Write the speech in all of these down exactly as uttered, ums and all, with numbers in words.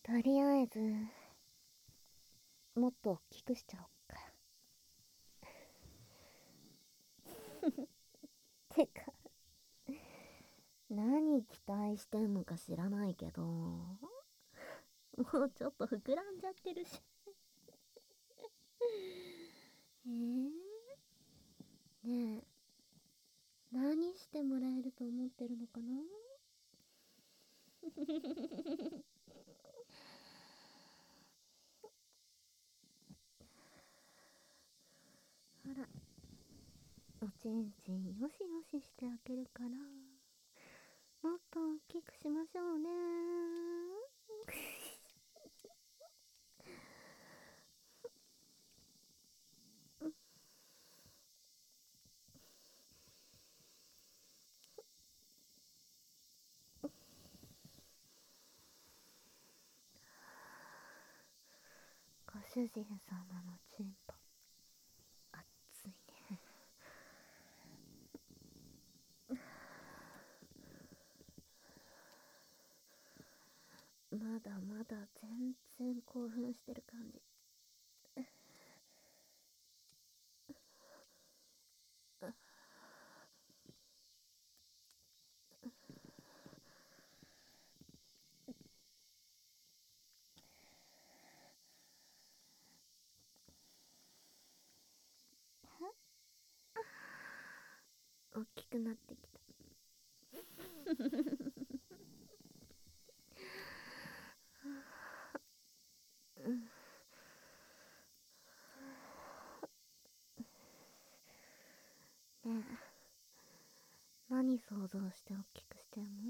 とりあえずもっと大きくしちゃおっか。てか何期待してんのか知らないけど、もうちょっと膨らんじゃってるし。えー、ねえ、何してもらえると思ってるのかな。ほら、おちんちんよしよししてあげるから、もっと大きくしましょうね。ご主人様のチンポ熱いね。まだまだ全然興奮してる感じ。大きくなってきた。ねえ、何想像して大きくしてんの？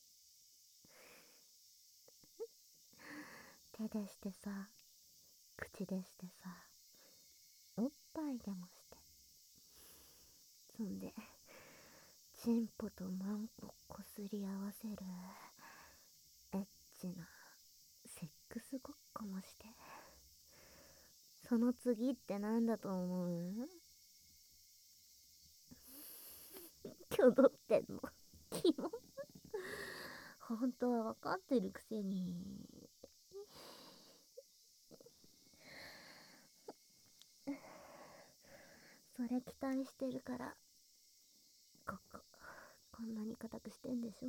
手でしてさ、口でしてさ、おっぱいでもして、そんでチンポとマンコこすり合わせるエッチなセックスごっこもして、その次ってなんだと思う？挙動ってんの？キモ。本当は分かってるくせに。それ期待してるから、こここんなに硬くしてんでしょ。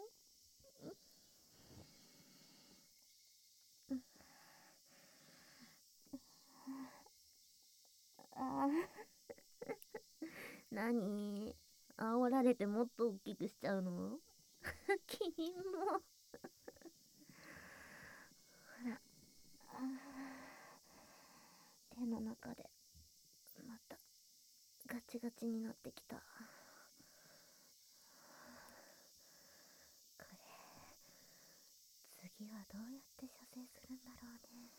ああ、何？煽られてもっと大きくしちゃうの？キモ。ほら、手の中でまたガチガチになってきた。これ次はどうやって射精するんだろうね。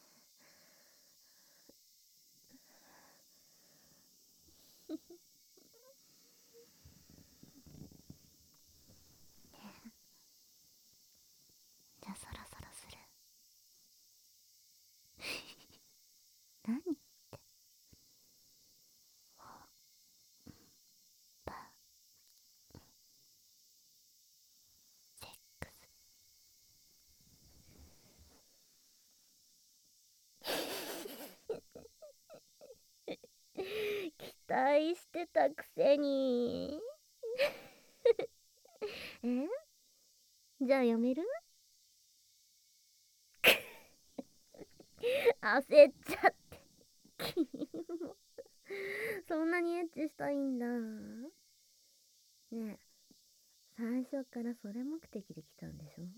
じゃあそろそろする？何ってバセックス。期待してたくせに。え？じゃあやめる？焦っちゃって。キモ。そんなにエッチしたいんだ。ねえ、最初からそれ目的で来たんでしょ？ん？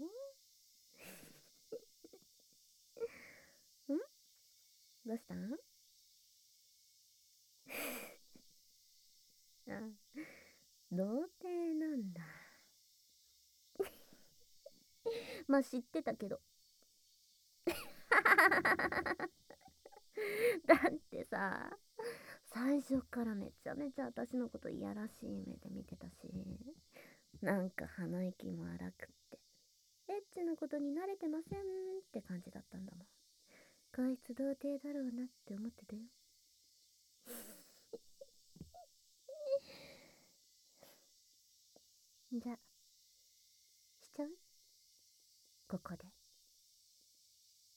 どうしたん？あ、童貞なんだ。まあ知ってたけど。だってさ、最初からめちゃめちゃ私のこといやらしい目で見てたし、なんか鼻息も荒くって、エッチなことに慣れてませんって感じだったんだもん。こいつ童貞だろうなって思ってたよ。じゃあしちゃう？ここで。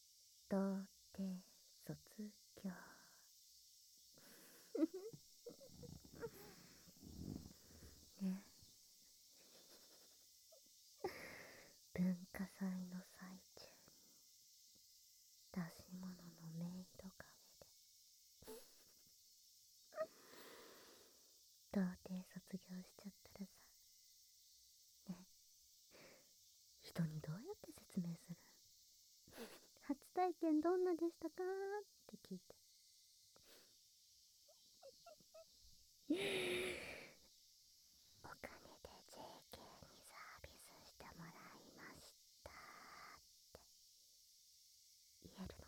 文化祭の最中に出し物のメイドカフェで童貞卒業しちゃったらさ、ね、人にどうやって説明する？初体験どんなでしたかって聞いてお金で ジェーケー にサービスしてもらいましたって言えるの？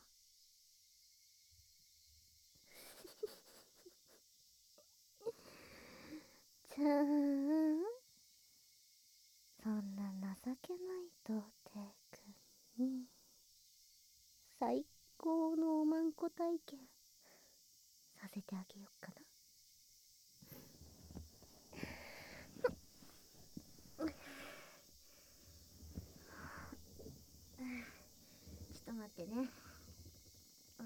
じゃあそんな情けない童貞くんに最高のおまんこ体験させてあげよっかな。ちょっと待ってね。うん。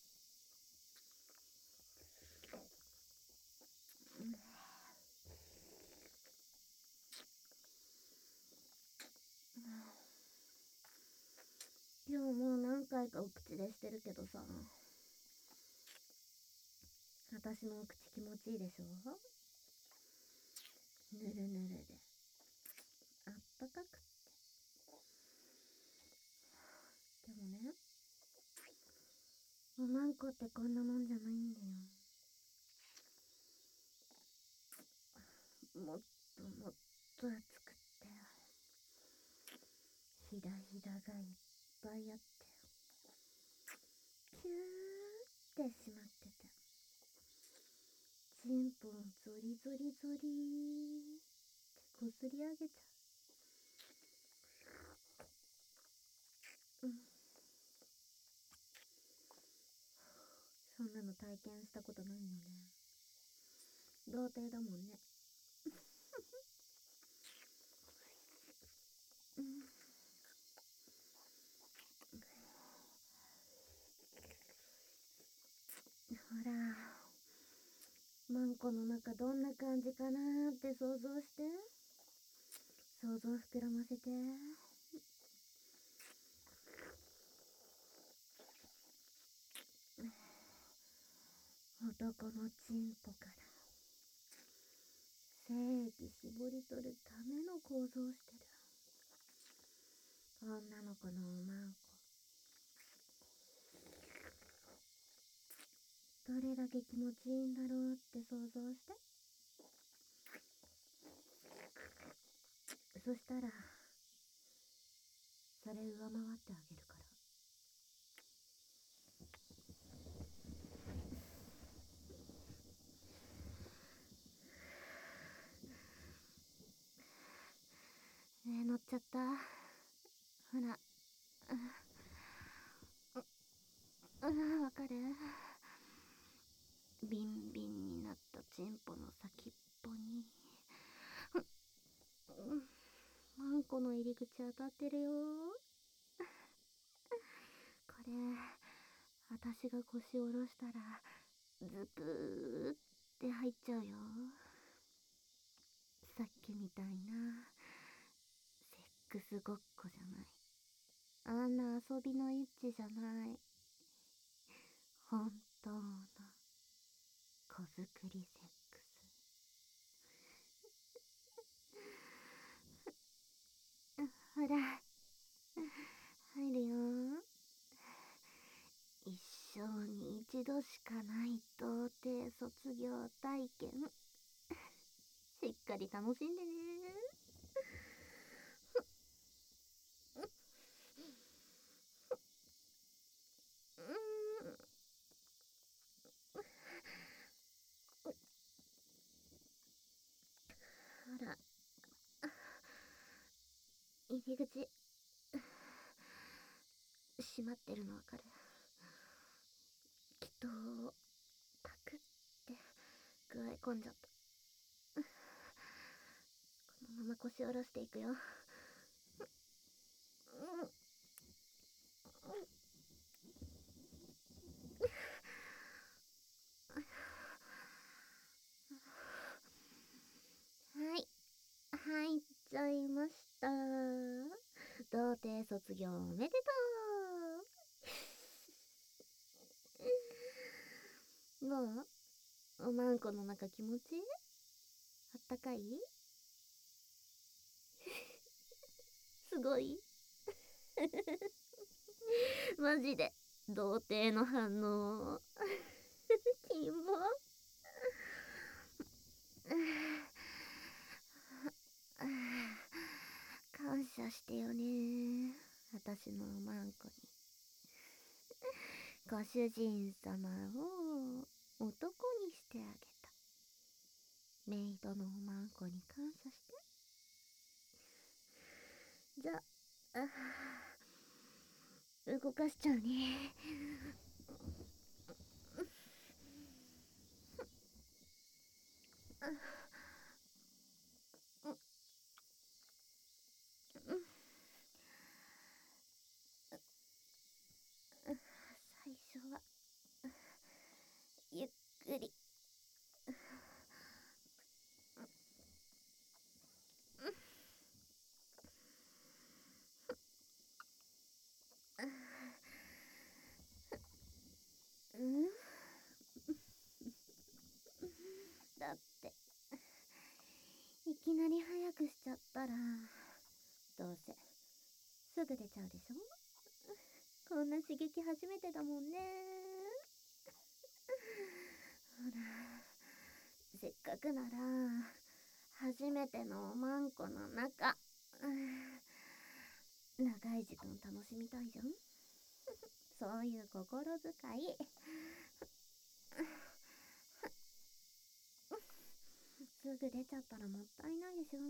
今日もう何回かお口でしてるけどさ、私のお口気持ちいいでしょ？ぬるぬるであったかくって。でもね、おまんこってこんなもんじゃないんだよ。もっともっと熱くってひだひだがいっぱいあってキューってしまってて、チンポンゾリゾリゾリーってこすり上げちゃう。うん。そんなの体験したことないよね。童貞だもんね。うん。ほら、マンコの中どんな感じかなーって想像して。想像膨らませて。男のチンポから精液絞り取るための構造してる女の子のおまんこ、どれだけ気持ちいいんだろうって想像して。そしたらそれ上回ってあげるから。ねえ、乗っちゃった。ほら、ううわかる？ビンビンになったチンポの先っぽにマンコの入り口当たってるよ。これ私が腰下ろしたらズプーって入っちゃうよ。さっきみたいなセックスごっこじゃない。あんな遊びのエッチじゃない。本当の子作りセックス。ほら入るよ。一生に一度しかない童貞卒業体験、しっかり楽しんでね。うん。ほら、入り口閉まってるのわかる？きっとパクって具合込んじゃった。このまま腰下ろしていくよ。はい、入っちゃいました。 で卒業おめでとう。どう？おまんこの中気持ちあったかい？すごいマジで童貞の反応キモ感謝してよね、私のおまんこに。ご主人様を男にしてあげたメイドのおまんこに感謝して。じゃあ、動かしちゃうね。最初はゆっくり。うんだっていきなり早くしちゃったらどうせすぐ出ちゃうでしょ。こんな刺激初めてだもんね。ほら、せっかくなら初めてのおまんこの中、長い時間楽しみたいじゃん。そういう心遣いすぐ出ちゃったらもったいないでしょ。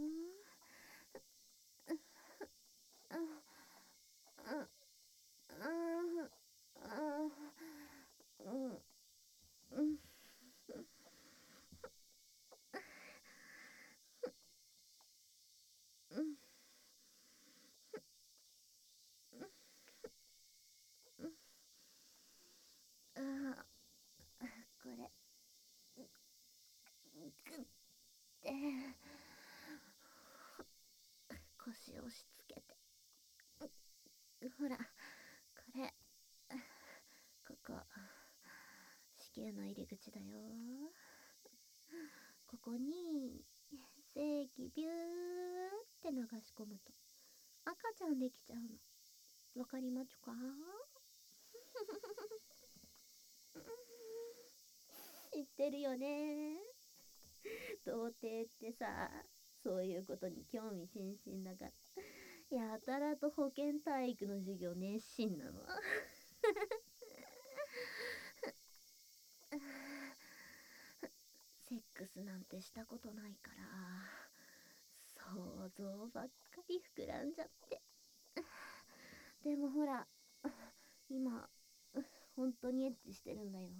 これグッて腰を押し付けて、ほらこれ、ここ子宮の入り口だよ。ここに精液ビューって流し込むと赤ちゃんできちゃうの。わかりまちゅか？知ってるよね。童貞ってさ、そういうことに興味津々だから、やたらと保健体育の授業熱心なの。セックスなんてしたことないから想像ばっかり膨らんじゃって。でもほら、今本当にエッチしてるんだよ。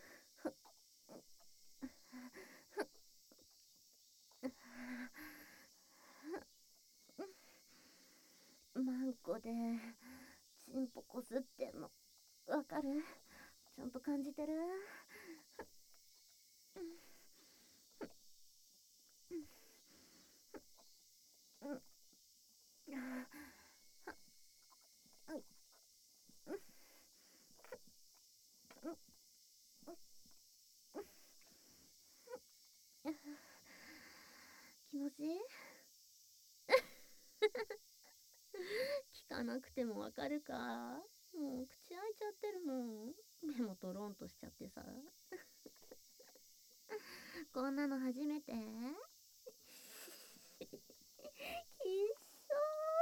マンコでチンポこすってんのわかる？ちゃんと感じてる？気持ちいい？聞かなくてもわかるか？もう口開いちゃってるもん。目もトロンとしちゃってさ。こんなの初めて？きっそ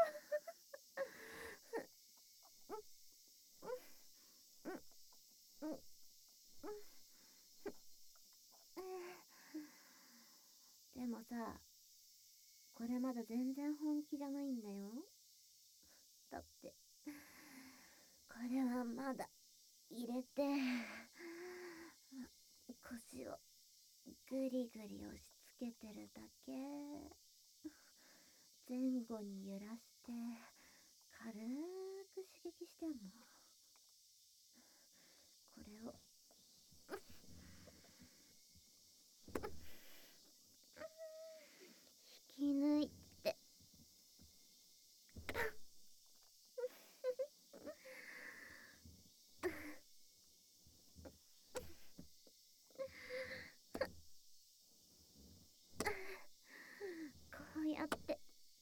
ー。でもさ、これまだ全然本気じゃないんだよ。だってこれはまだ入れて腰をグリグリ押し付けてるだけ。前後に揺らして軽く刺激してんの。これを引き抜いてやって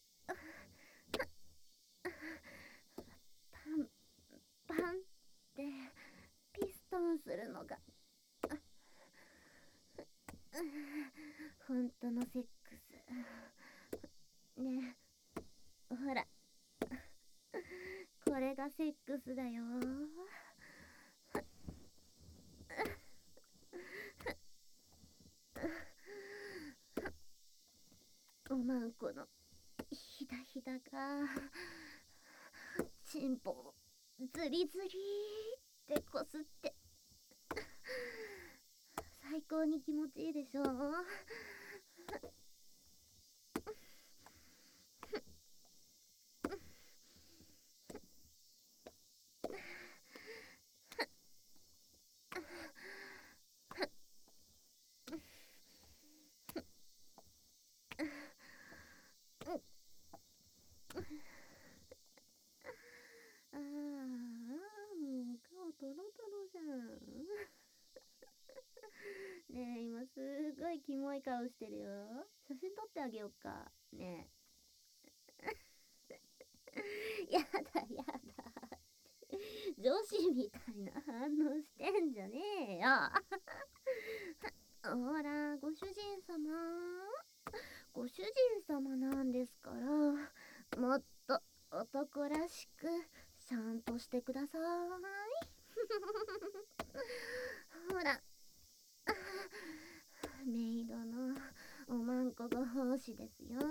パンパンってピストンするのが本当のセックスね。ほら、これがセックスだよ。おまんこのひだひだがチンポをズリズリってこすって最高に気持ちいいでしょう。ああ、もう顔トロトロじゃん。ねえ、今すごいキモい顔してるよ。写真撮ってあげようか。ねえ。やだやだ。女子みたいな反応してんじゃねえよ。ほら、ご主人様。ご主人様なんですから、もっと男らしくちゃんとしてください。ほら、メイドのおまんこご奉仕ですよ。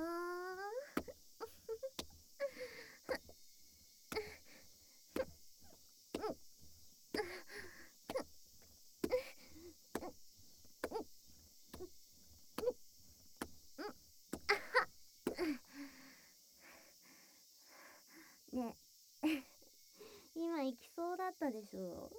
ねえ、今行きそうだったでしょ。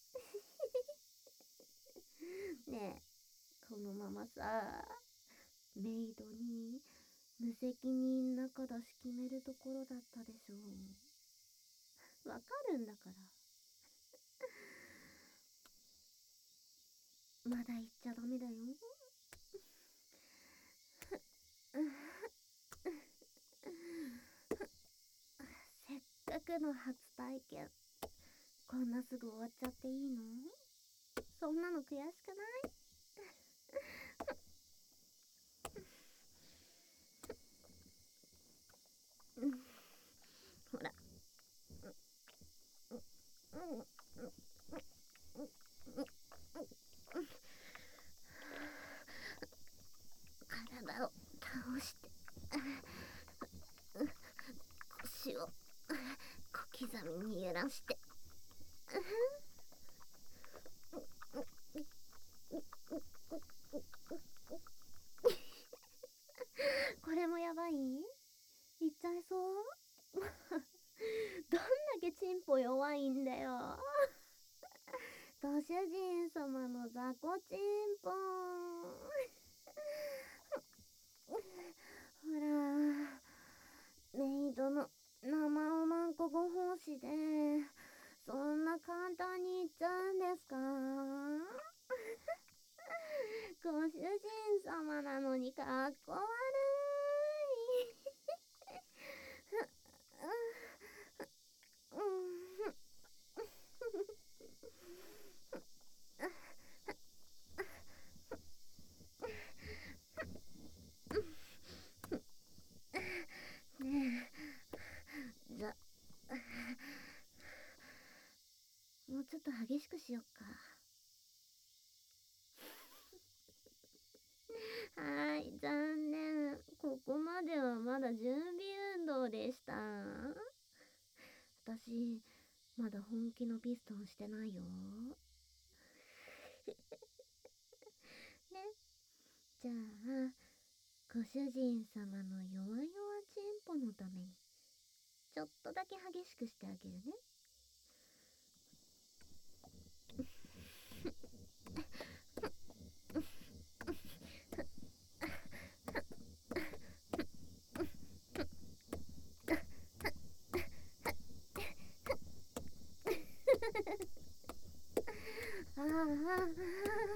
ねえ、このままさ、メイドに無責任中出し決めるところだったでしょ。わかるんだから。まだ行っちゃダメだよ。せっかくの初体験、こんなすぐ終わっちゃっていいの？そんなの悔しくない？ほら、体を倒して腰を小刻みに揺らしてこれもやばい？いっちゃいそう？どんだけチンポ弱いんだよ。ご主人様の雑魚チンポほら、メイドの生おまんこご奉仕でそんな簡単にいっちゃうんですか？ご主人様なのにかっこ悪い。ねえ、じゃもうちょっと激しくしよっか。はーい、残念。ここまではまだ準備運動でした。私、まだ本気のピストンしてないよ。ね。じゃあ、ご主人様の弱々チンポのために、ちょっとだけ激しくしてあげるね。ああ、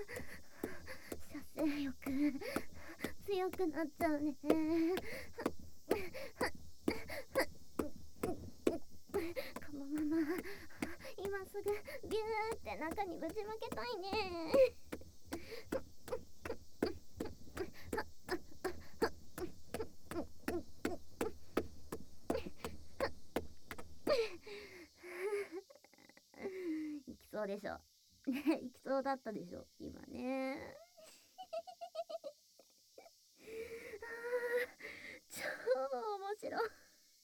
射精欲強くなっちゃうね。 このまま今すぐビューって中にぶちまけたいね。いきそうでしょね、いきそうだったでしょ今ね。超面白い。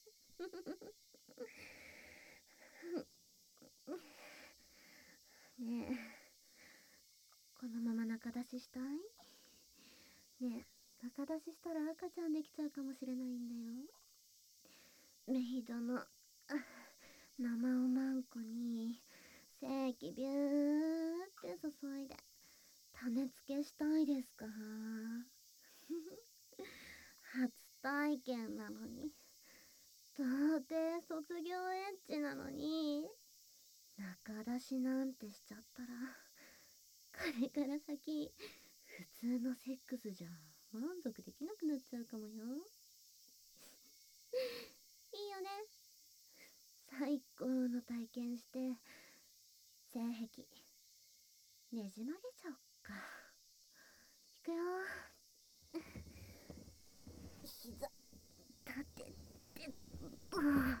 ねえ、このまま中出ししたい？ねえ、中出ししたら赤ちゃんできちゃうかもしれないんだよ。メイドの生おまんこに精液ビューって注いで種付けしたいですか？初体験なのに、童貞卒業エッチなのに中出しなんてしちゃったら、これから先普通のセックスじゃ満足できなくなっちゃうかもよ。いいよね、最高の体験して性癖ねじ曲げちゃおっか。いくよ。膝立てて、うん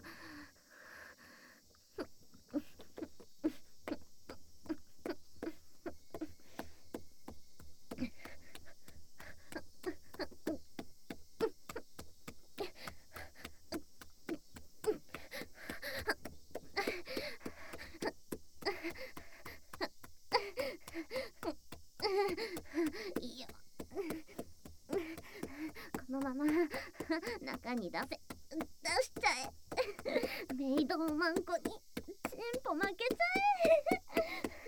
いいよ。このまま中に出せ、出しちゃえ。メイドおまんこにチンポ負けちゃえ。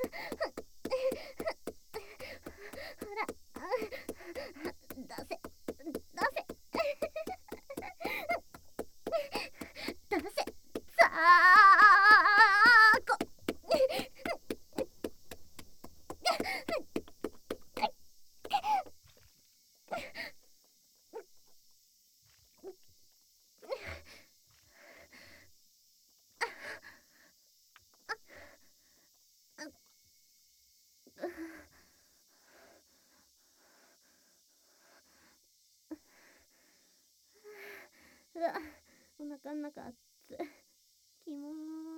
ほら、出せ出せ出せ、さあこ。うわ、お腹の中熱い。キモー。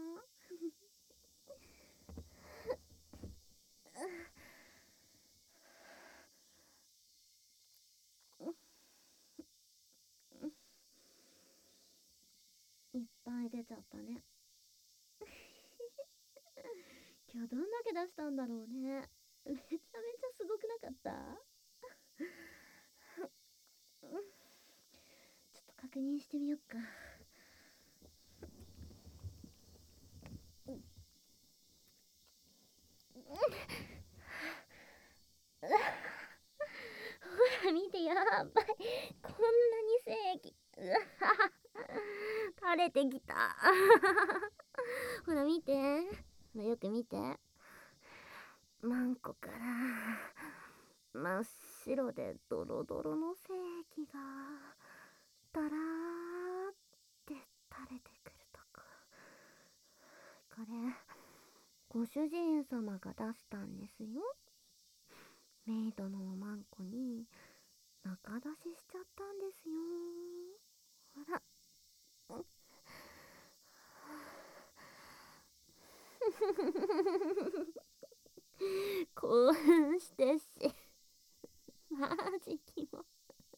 いっぱい出ちゃったね。今日どんだけ出したんだろうね。めちゃめちゃすごくなかった？ちょっと確認してみよっか。ほら見て、やばい、こんなに精液、うわ垂れてきた。ほら見て、ほらよく見て、マンコから真っ白でドロドロの精液がだらーって垂れてくるとこ。これご主人様が出したんですよ。メイドのおまんこに中出ししちゃったんですよ。ほら、興奮してしマジキモ。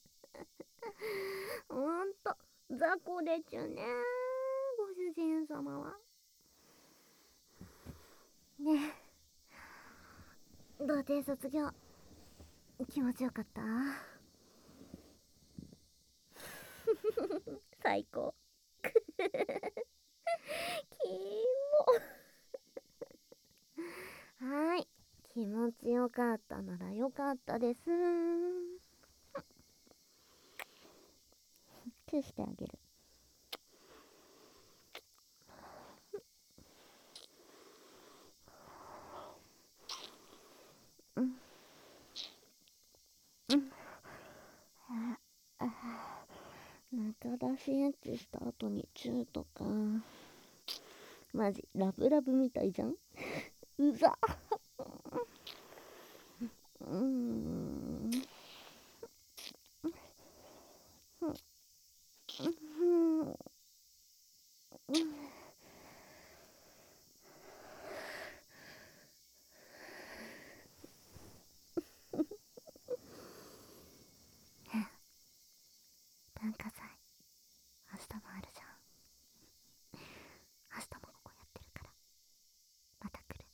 ほんと雑魚でちゅね、ご主人様は。ねえ、童貞卒業気持ちよかった？最高。キモ。はーい、気持ちよかったならよかったです。チューしてあげる。うんうん。ああ、中私エッチした後にチューとか、マジラブラブみたいじゃん。うざ。うーん。文化祭明日もあるじゃん。明日もここやってるからまた来る。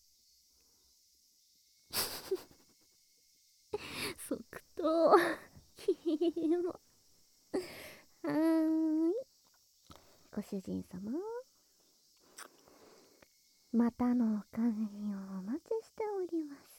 即答。キモ。はーい、ご主人様、またのお帰りをお待ちしております。